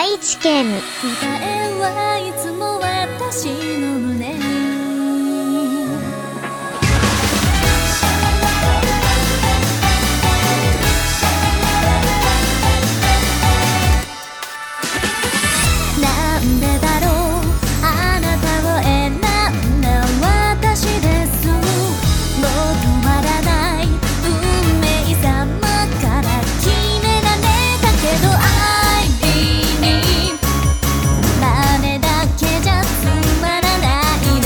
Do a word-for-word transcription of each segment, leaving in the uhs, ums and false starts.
愛知県。 答えはいつも私の胸に。なんでだろう、あなたを選んだ私です。もう止まらない運命様から決められたけど、愛に真似だけじゃつまらないよ。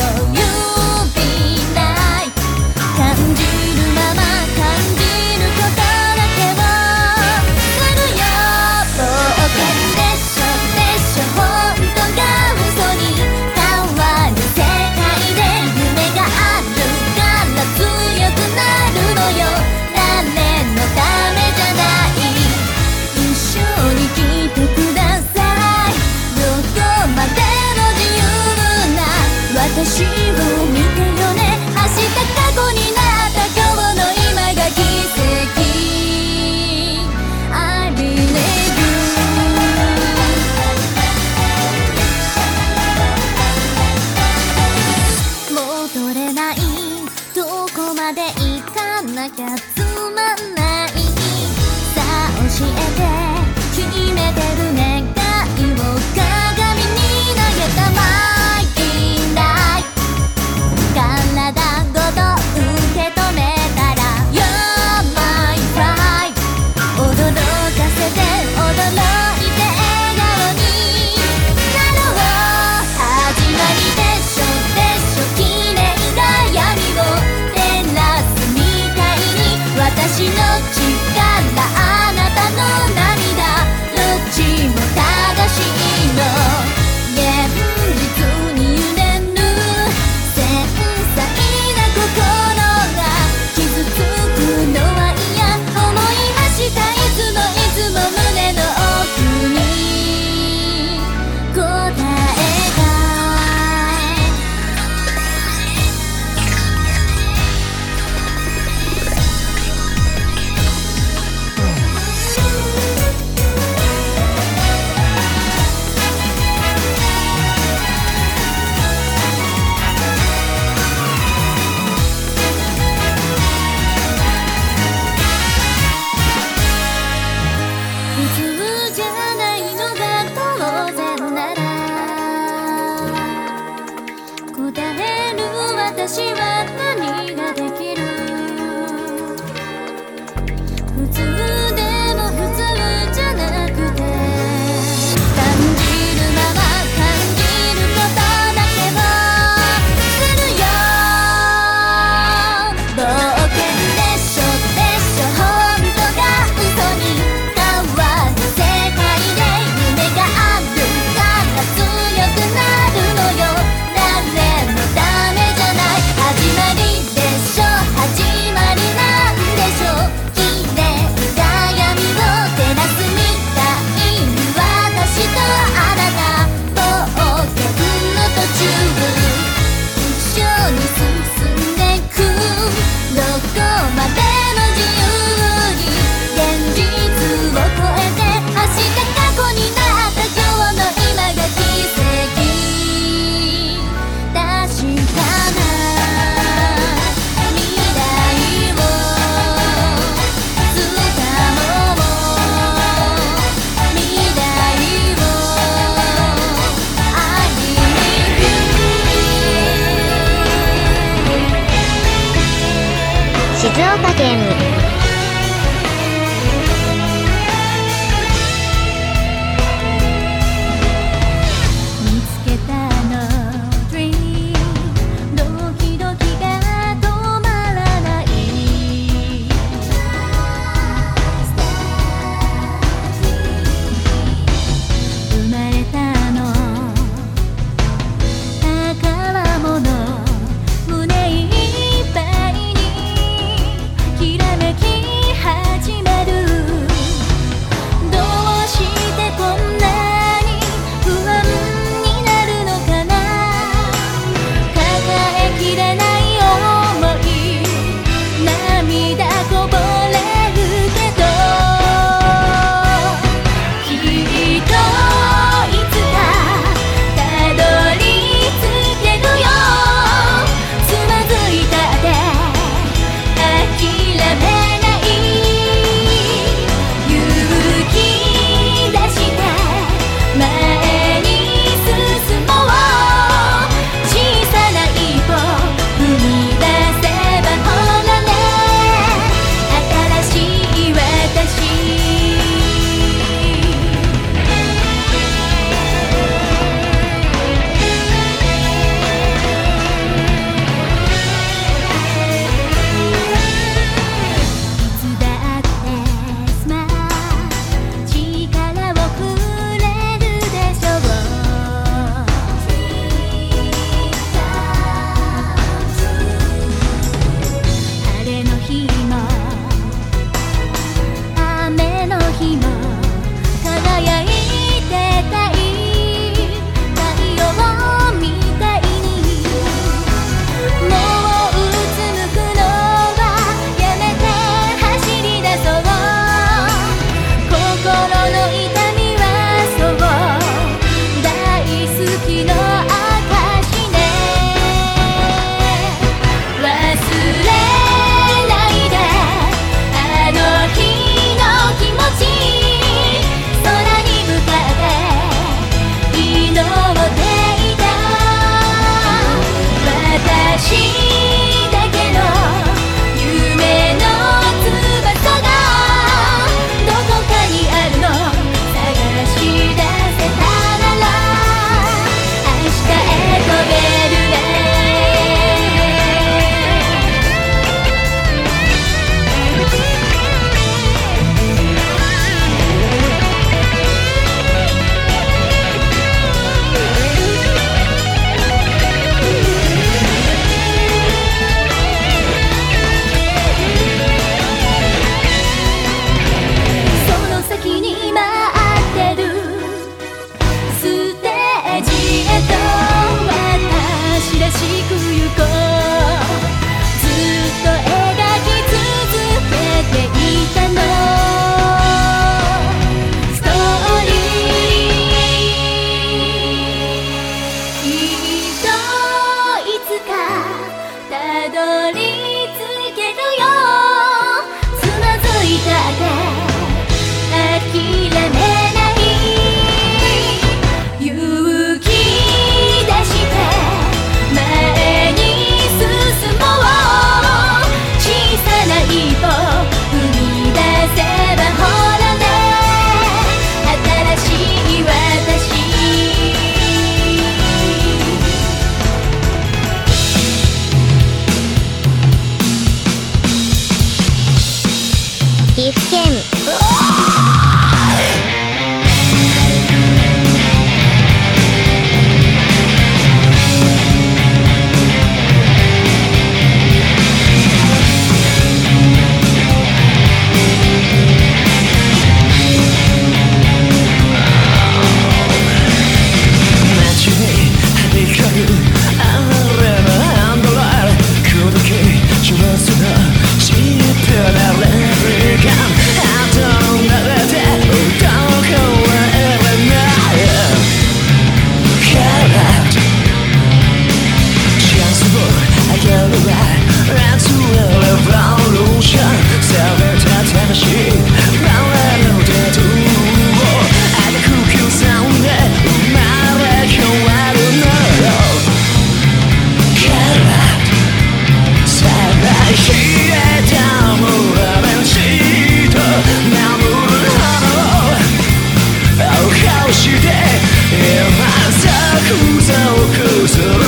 して今ゾクゾクする夢を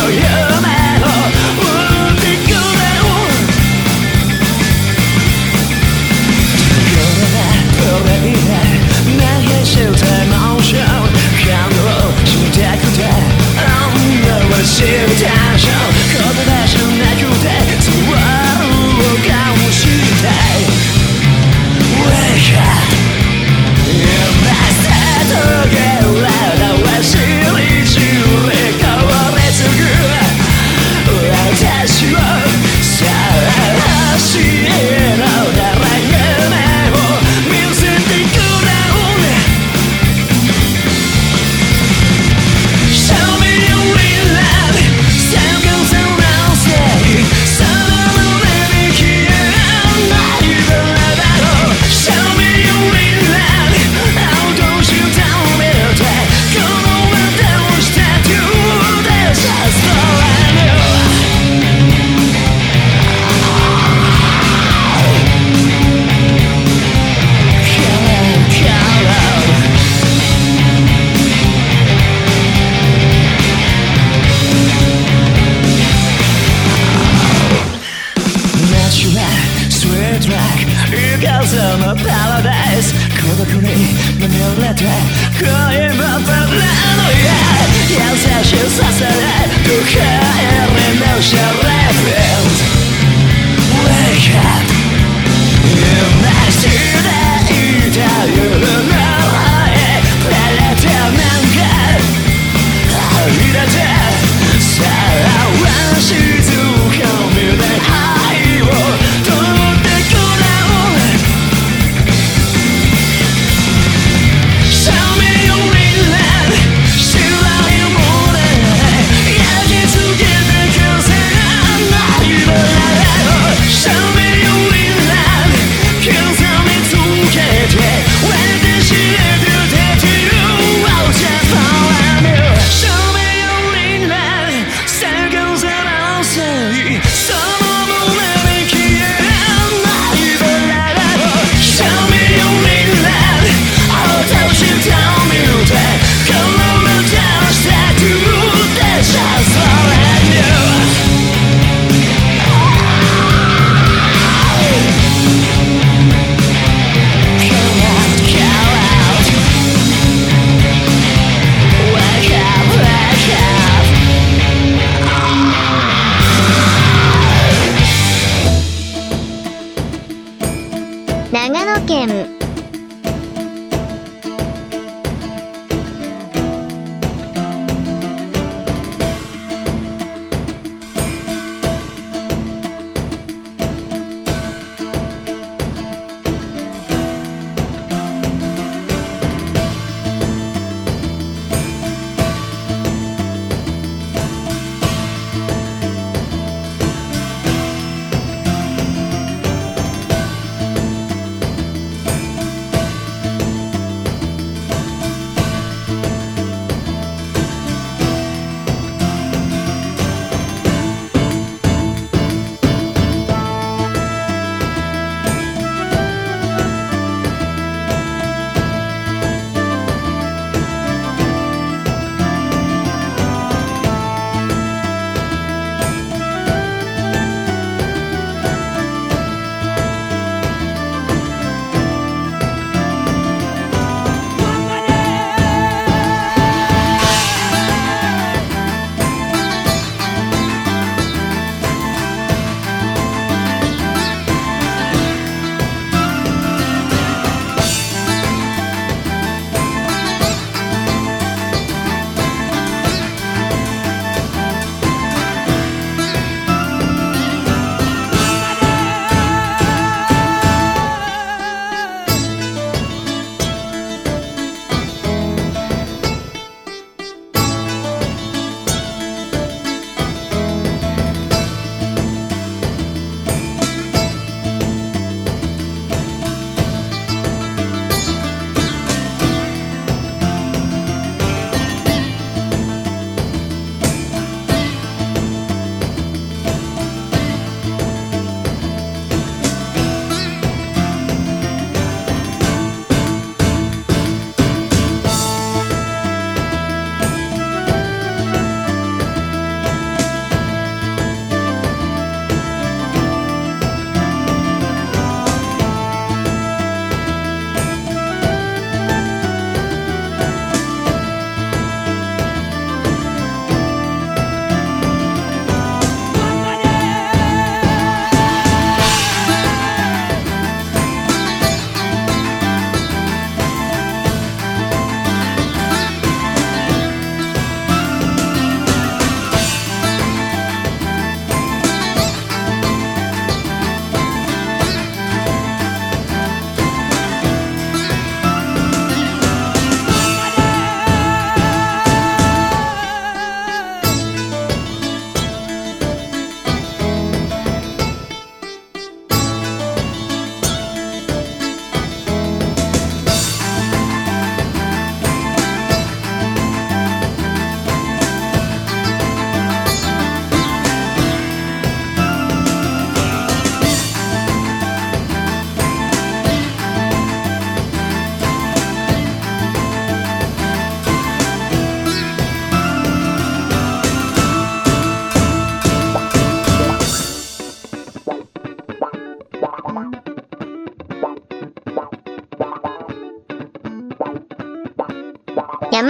追ってくれ知るでしょ言葉じゃなくてツワルをかもしたい Wake up 今さとげらだわしりじれ変われつく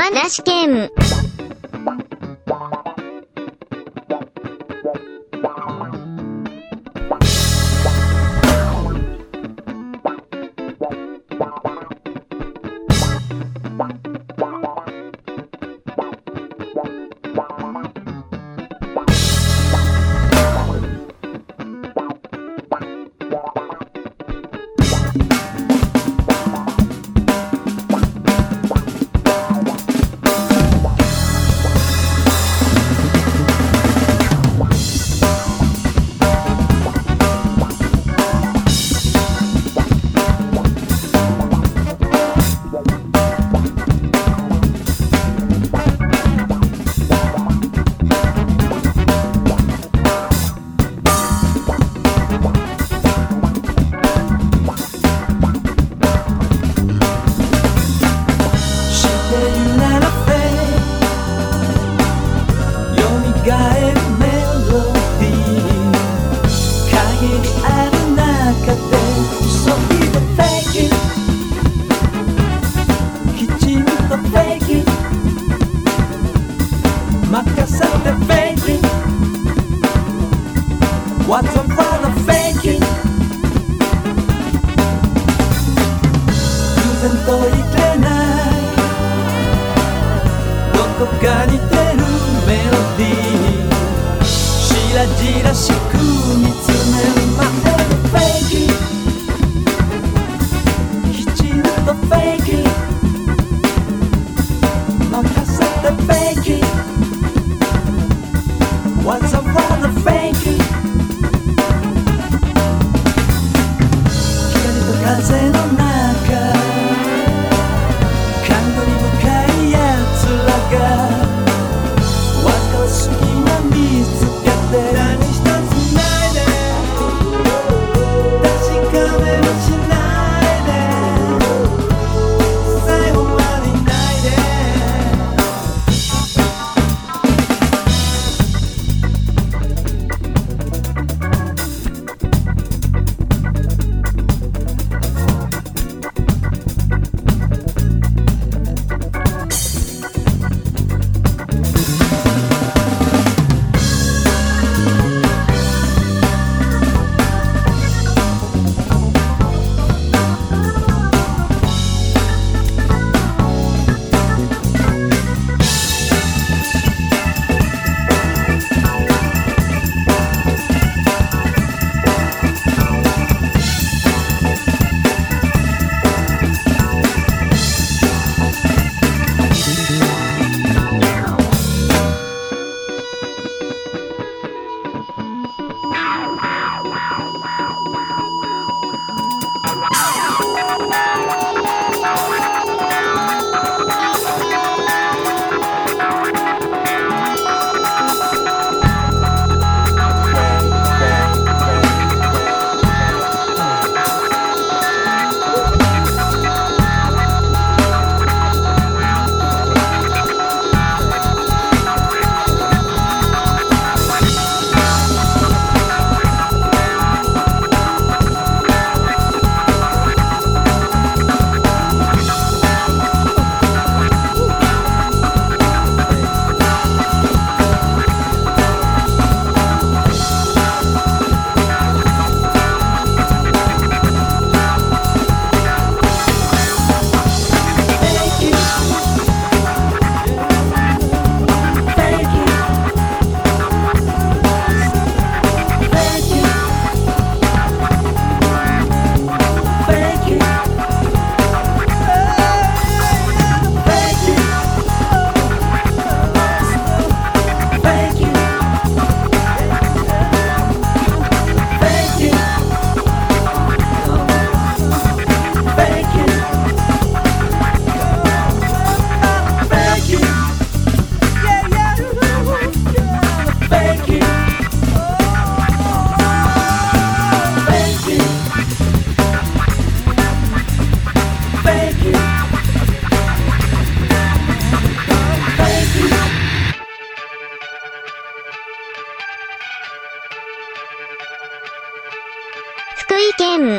山梨県。県。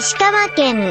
石川県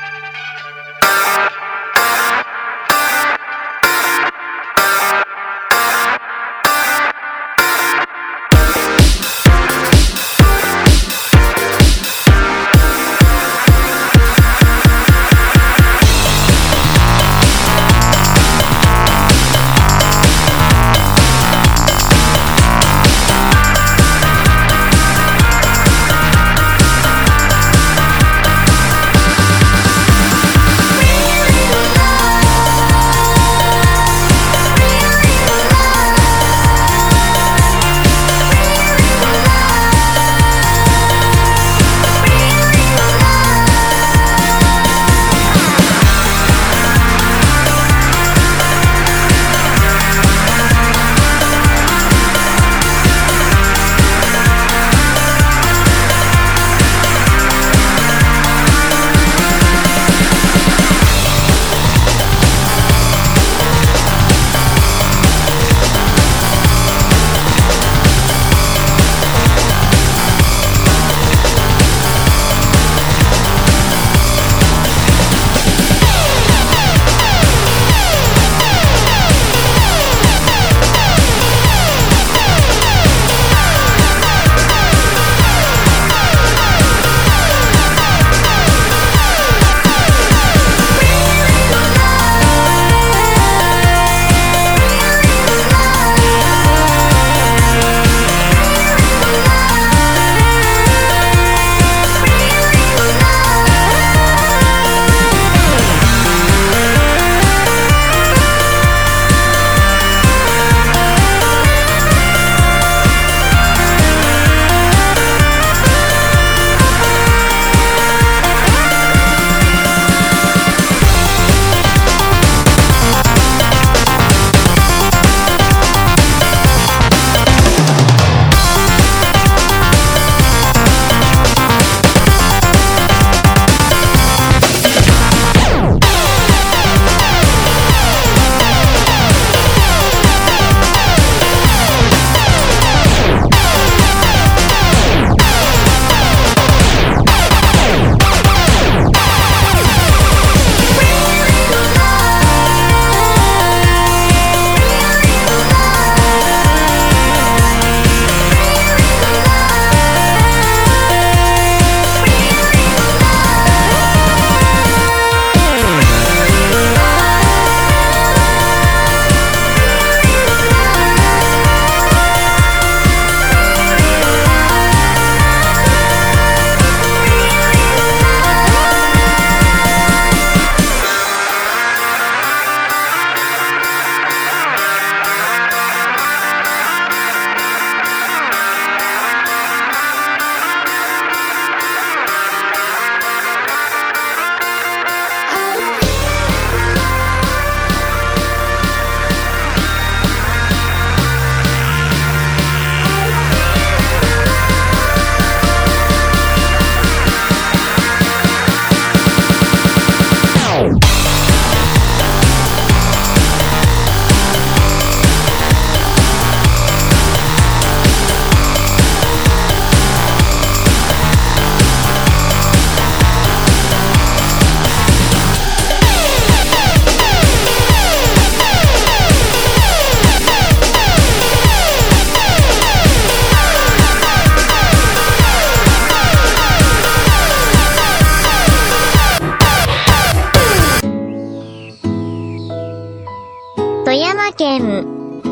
富山県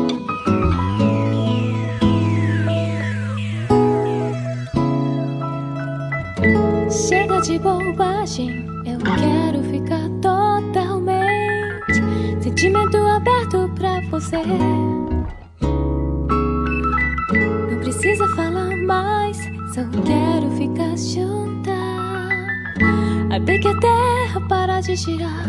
Chega de bobagem, eu quero ficar totalmente sentimento aberto pra você. Não precisa falar mais, só quero ficar junta até que a terra parar de girar.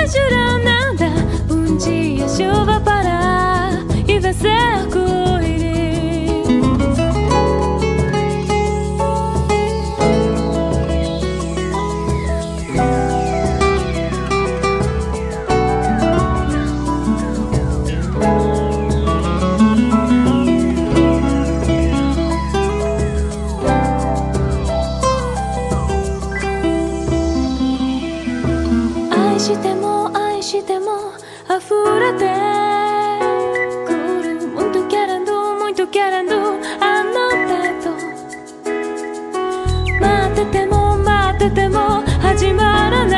ajuda nada. Um dia a chuva parar e vai ser arco-íris.愛しても愛しても溢れてくる Muito querendo, muito querendo anotado 待ってても待ってても始まら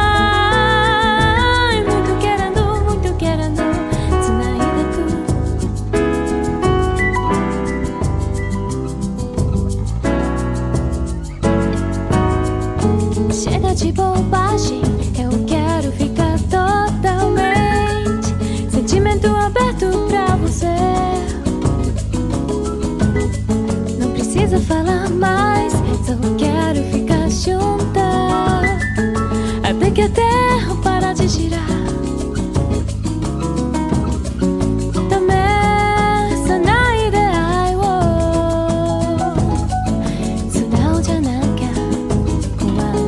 ない Muito querendo, muito querendo 繋いでく Chega de bobagem, eu quero ficar totalmente sentimento aberto pra você. Não precisa falar mais, só quero ficar junta até que a terra para de girar. Também sanai de ai wo sunaoじゃなきゃ困る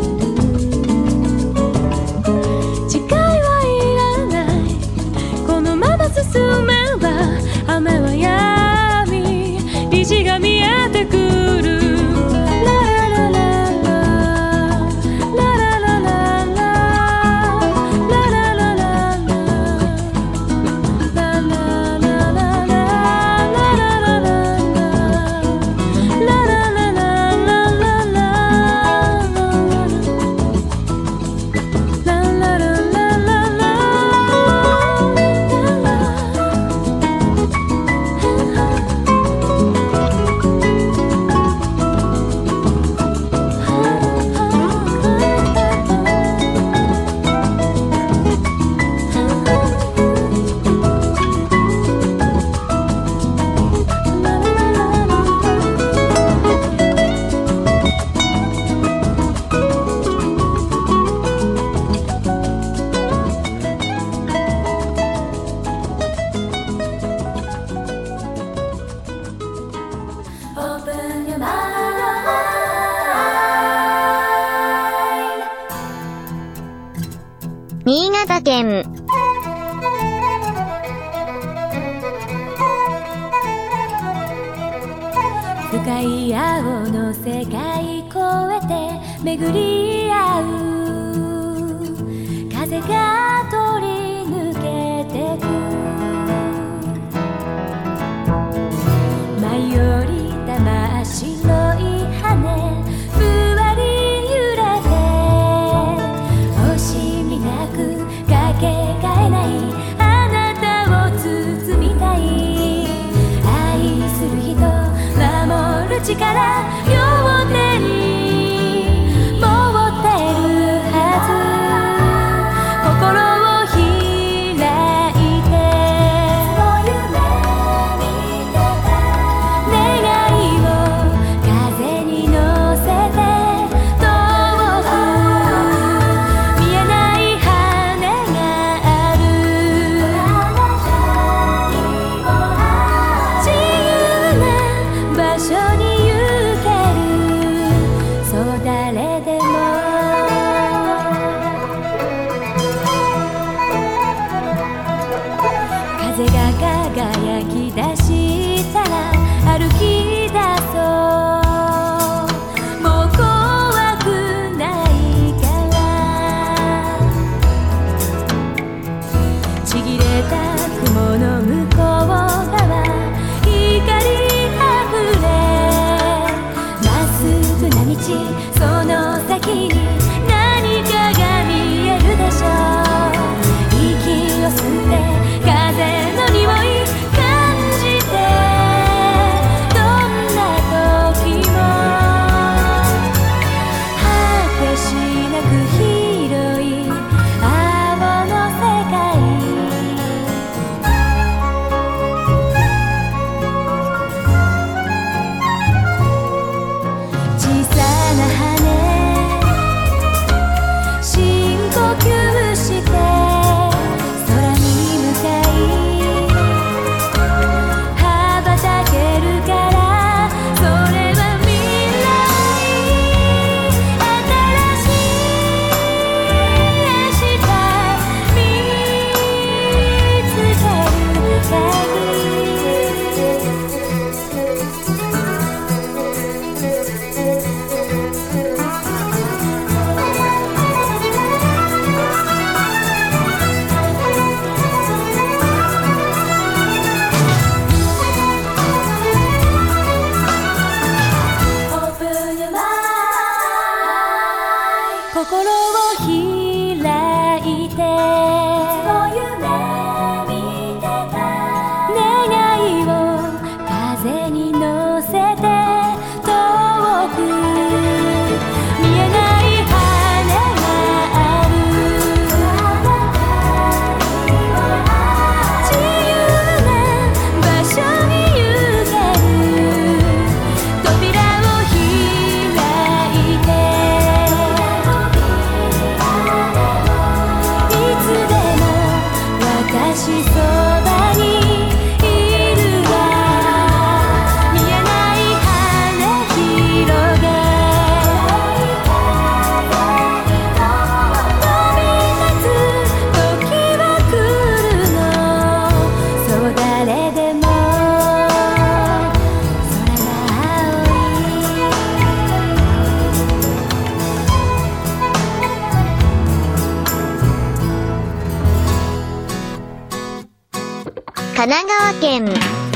誓いはいらないこのまま進めば雨はやみ虹が見えてくるララララララララララララララOpen your mind 新潟県深い青の世界越えて巡り合う風が通り抜けてく舞い降りた真っ白い羽ふわり揺れて惜しみなくかけがえないあなたを包みたい愛する人守る力両手に持ってるはず心を開いて願いを風に乗せて遠く見えない羽がある自由な場所に行ける神奈川県。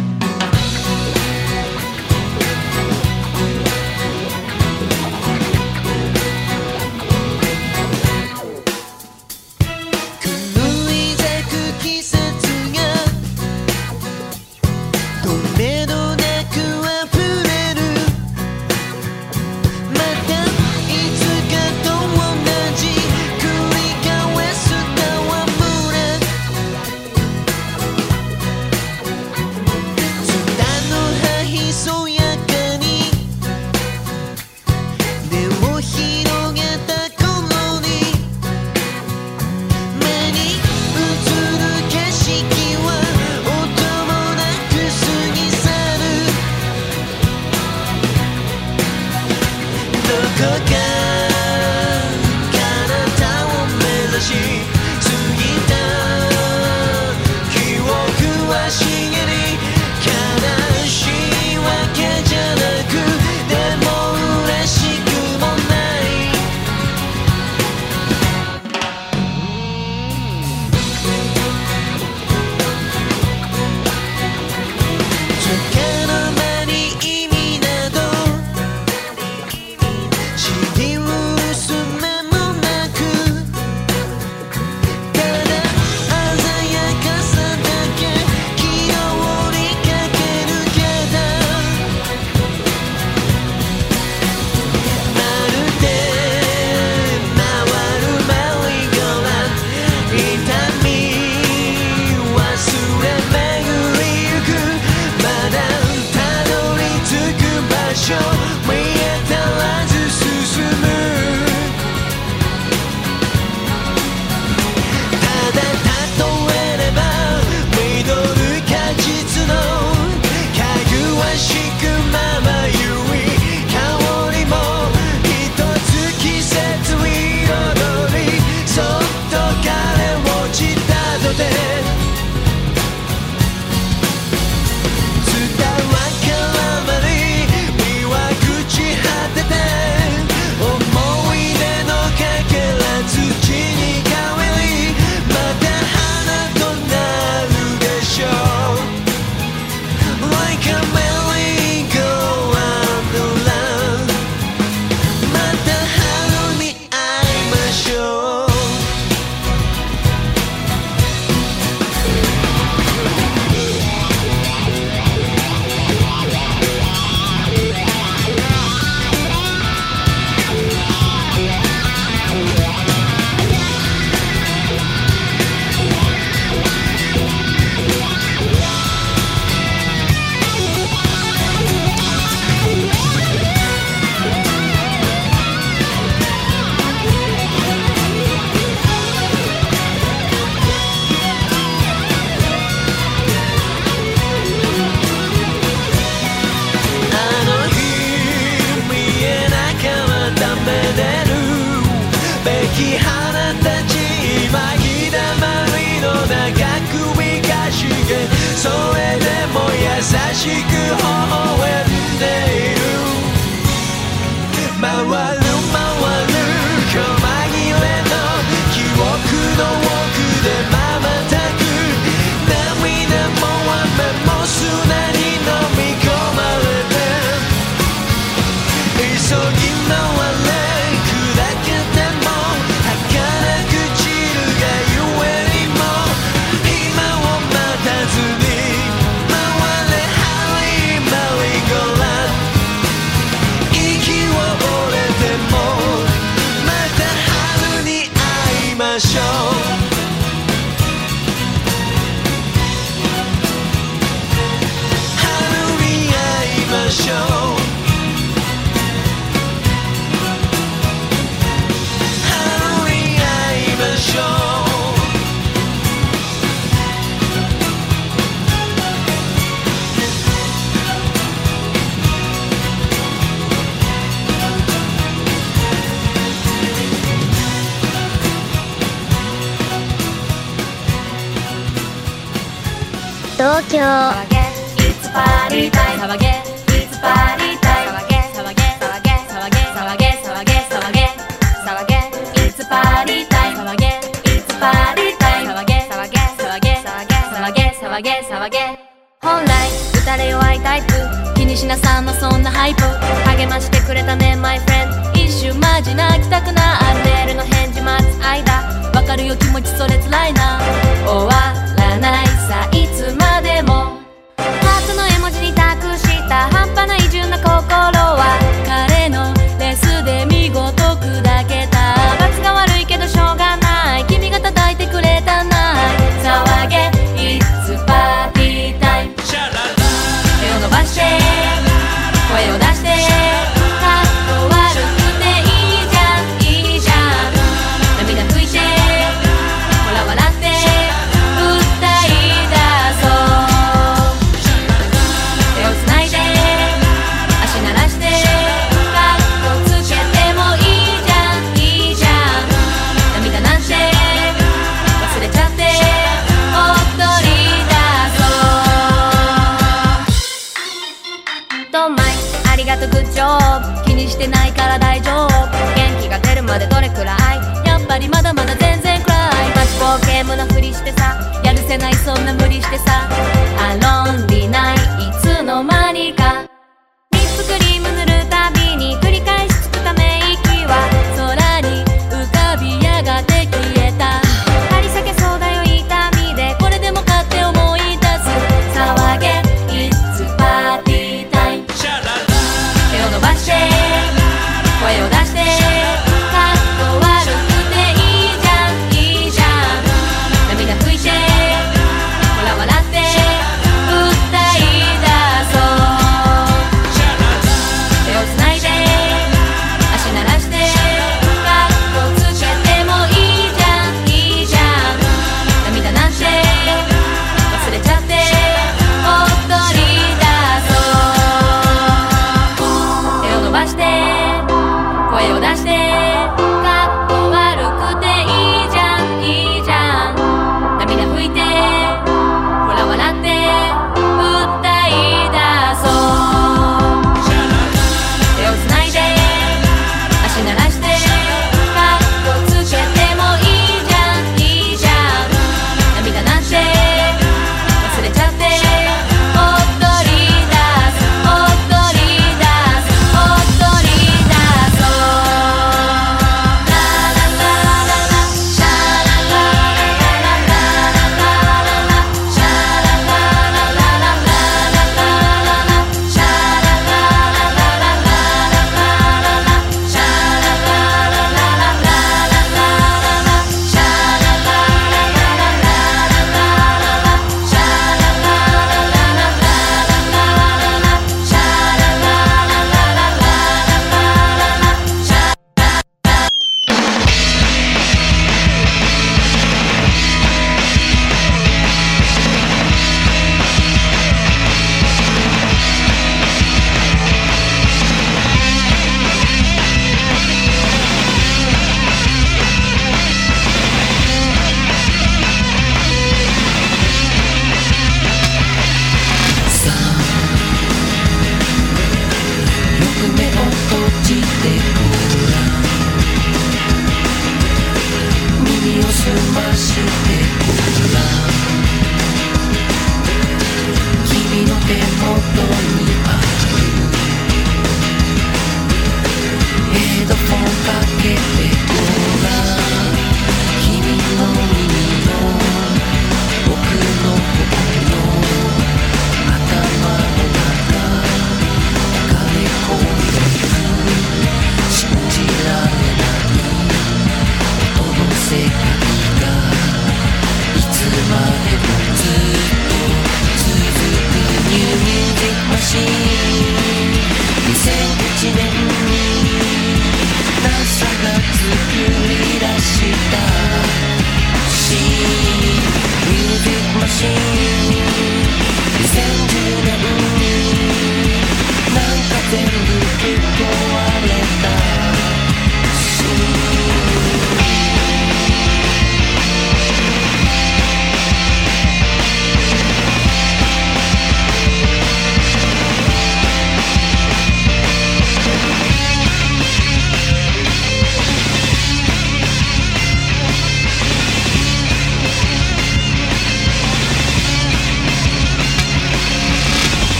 東京。騒げ騒騒げ。本来打たれ弱いタイプ、気にしなさんのそんなハイプ。励ましてくれたね my friend、 一瞬マジ泣きたくなる。メールの返事待つ間、わかるよ気持ちそれ辛いな。終わらないさいつまでも。ハートの絵文字に託した半端ない純な心は、彼のレスで見事砕けた。罰が悪いけどしょうがない、君が叩いてくれたな。騒げ It's party time、 手を伸ばして声を出して、かっこ悪くていいじゃんいいじゃん。涙拭いてほら笑って歌い出そう。手をつないで足鳴らして、かっこつけてもいいじゃんいいじゃん。涙なんて忘れちゃって踊り出そう。ドンマイありがとうグッジョブ、気にしてないから大丈夫。元気が出るまでどれくらい、やっぱりまだまだ全然くらい。マジボーゲームのふりしてさ、やるせないそんな無理してさ。アロンリないいつの間にか、リップクリーム塗るたびに繰り返しつくため息は空に浮かびやがって消えた。張り裂けそうだよ痛みで、これでもかって思い出す。騒げ It's party time、 手を伸ばして声を出して、かっこ悪くていいじゃんいいじゃん。涙拭いてほら笑って歌い出そう。手をつないで足鳴らして、かっこつけてもいいじゃんいいじゃん。涙なんて忘れちゃって踊り出そう。手を伸ばして声を出して、かっこ悪くていいじゃんいいじゃん。涙拭いてほら笑って歌い出そう。手をつないで足鳴らして、かっこつけてもいいじゃんいいじゃん。涙なんて忘れちゃって踊り出す踊り出す踊り出そう。ラララララシャラララララララシャラララララララシャラララララララシャララララララララシャラララララララシャララララララララシャラララララララシャ。 さあよく目を閉じてごらん、耳を澄ましてごらん。君の手元にあるヘッドフォンかけてごらん。君の耳の奥の方の頭の中、流れ込んでく信じられない音の世界。